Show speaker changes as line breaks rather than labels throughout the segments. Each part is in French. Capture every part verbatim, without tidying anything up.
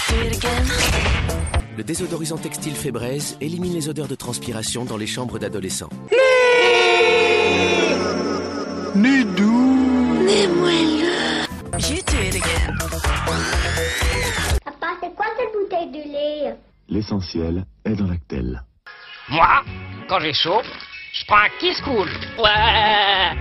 Le désodorisant textile Febreze élimine les odeurs de transpiration dans les chambres d'adolescents.
Nez doux.
Nez moelleux.
You do it again.
Papa, c'est quoi cette bouteille de lait?
L'essentiel est dans Lactel.
Moi, quand j'ai chaud, je prends un Kiss Cool. Ouais.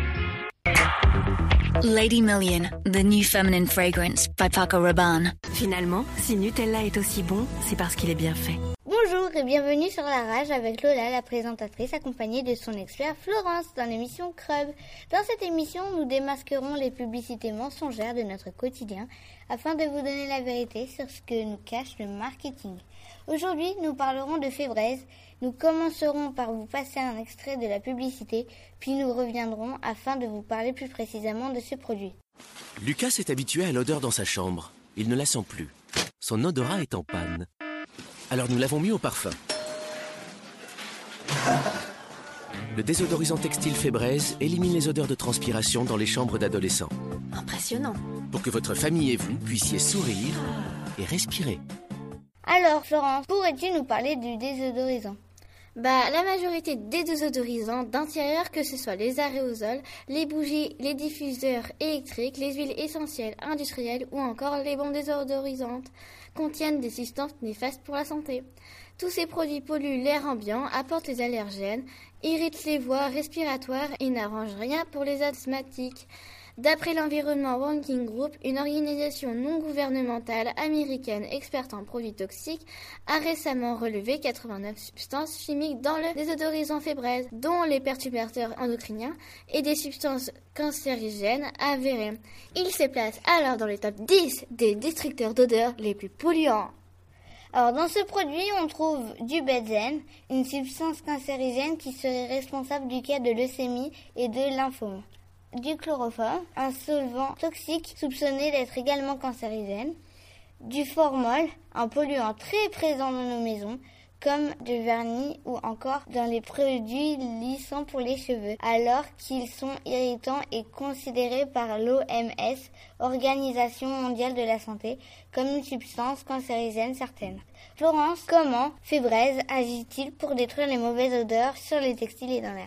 Lady Million, the new feminine fragrance by Paco Rabanne.
Finalement, si Nutella est aussi bon, c'est parce qu'il est bien fait.
Bonjour et bienvenue sur La Rage avec Lola, la présentatrice, accompagnée de son expert Florence dans l'émission Crub. Dans cette émission, nous démasquerons les publicités mensongères de notre quotidien afin de vous donner la vérité sur ce que nous cache le marketing. Aujourd'hui, nous parlerons de Febreze. Nous commencerons par vous passer un extrait de la publicité, puis nous reviendrons afin de vous parler plus précisément de ce produit.
Lucas s'est habitué à l'odeur dans sa chambre. Il ne la sent plus. Son odorat est en panne. Alors nous l'avons mis au parfum. Le désodorisant textile Febreze élimine les odeurs de transpiration dans les chambres d'adolescents.
Impressionnant.
Pour que votre famille et vous puissiez sourire et respirer.
Alors Florence, pourrais-tu nous parler du désodorisant ?
Bah, la majorité des désodorisants d'intérieur, que ce soit les aérosols, les bougies, les diffuseurs électriques, les huiles essentielles industrielles ou encore les bombes désodorisantes, contiennent des substances néfastes pour la santé. Tous ces produits polluent l'air ambiant, apportent les allergènes, irritent les voies respiratoires et n'arrangent rien pour les asthmatiques. D'après l'Environment Working Group, une organisation non gouvernementale américaine experte en produits toxiques, a récemment relevé quatre-vingt-neuf substances chimiques dans le désodorisant Febreze, dont les perturbateurs endocriniens et des substances cancérigènes avérées. Il se place alors dans le top dix des destructeurs d'odeurs les plus polluants.
Alors dans ce produit, on trouve du benzène, une substance cancérigène qui serait responsable du cas de leucémie et de lymphome. Du chloroforme, un solvant toxique soupçonné d'être également cancérigène, du formol, un polluant très présent dans nos maisons, comme du vernis ou encore dans les produits lissants pour les cheveux, alors qu'ils sont irritants et considérés par l'O M S, Organisation mondiale de la santé, comme une substance cancérigène certaine. Florence, comment Febreze agit-il pour détruire les mauvaises odeurs sur les textiles et dans l'air ?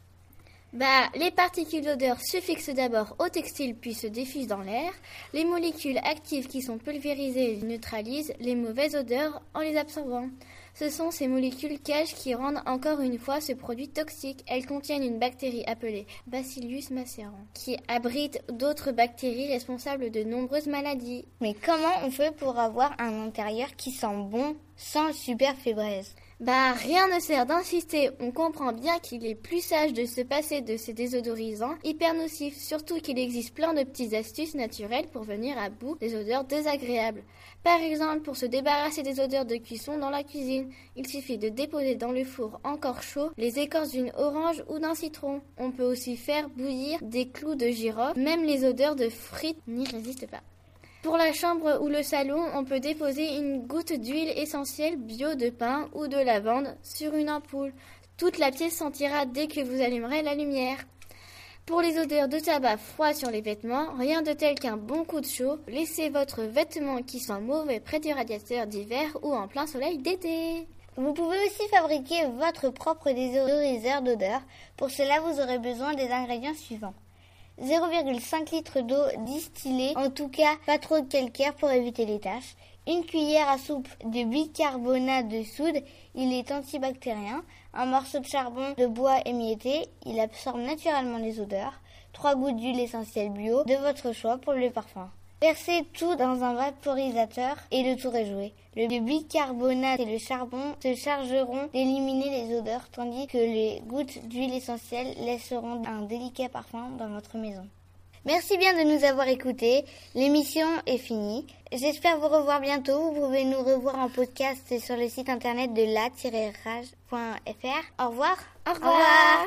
Bah, les particules d'odeur se fixent d'abord au textile puis se diffusent dans l'air. Les molécules actives qui sont pulvérisées neutralisent les mauvaises odeurs en les absorbant. Ce sont ces molécules caches qui rendent encore une fois ce produit toxique. Elles contiennent une bactérie appelée Bacillus macérans, qui abrite d'autres bactéries responsables de nombreuses maladies.
Mais comment on fait pour avoir un intérieur qui sent bon sans le super Febreze ?
Bah, rien ne sert d'insister, on comprend bien qu'il est plus sage de se passer de ces désodorisants hyper nocifs, surtout qu'il existe plein de petites astuces naturelles pour venir à bout des odeurs désagréables. Par exemple, pour se débarrasser des odeurs de cuisson dans la cuisine, il suffit de déposer dans le four encore chaud les écorces d'une orange ou d'un citron. On peut aussi faire bouillir des clous de girofle, même les odeurs de frites n'y résistent pas. Pour la chambre ou le salon, on peut déposer une goutte d'huile essentielle bio de pin ou de lavande sur une ampoule. Toute la pièce sentira dès que vous allumerez la lumière. Pour les odeurs de tabac froid sur les vêtements, rien de tel qu'un bon coup de chaud. Laissez votre vêtement qui sent mauvais près du radiateur d'hiver ou en plein soleil d'été.
Vous pouvez aussi fabriquer votre propre désodoriseur d'odeur. Pour cela, vous aurez besoin des ingrédients suivants. zéro virgule cinq litres d'eau distillée, en tout cas pas trop calcaire pour éviter les taches. Une cuillère à soupe de bicarbonate de soude, il est antibactérien. Un morceau de charbon de bois émietté, il absorbe naturellement les odeurs. Trois gouttes d'huile essentielle bio, de votre choix pour le parfum. Versez tout dans un vaporisateur et le tour est joué. Le bicarbonate et le charbon se chargeront d'éliminer les odeurs, tandis que les gouttes d'huile essentielle laisseront un délicat parfum dans votre maison. Merci bien de nous avoir écoutés. L'émission est finie. J'espère vous revoir bientôt. Vous pouvez nous revoir en podcast sur le site internet de la tiret rage point f r. Au revoir.
Au revoir.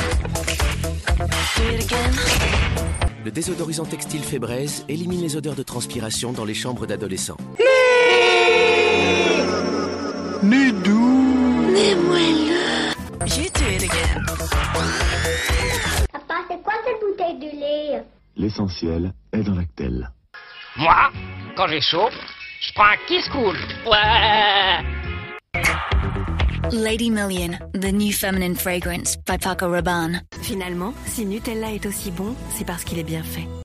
Le désodorisant textile Febreze élimine les odeurs de transpiration dans les chambres d'adolescents.
Nez doux.
Nez moelleux.
You do it again.
Papa, c'est quoi cette bouteille de lait ?
L'essentiel est dans Lactel.
Moi, quand j'ai chaud, Je prends un Kiss Cool. Ouais.
Lady Million, the new feminine fragrance by Paco Rabanne.
Finalement, si Nutella est aussi bon, c'est parce qu'il est bien fait.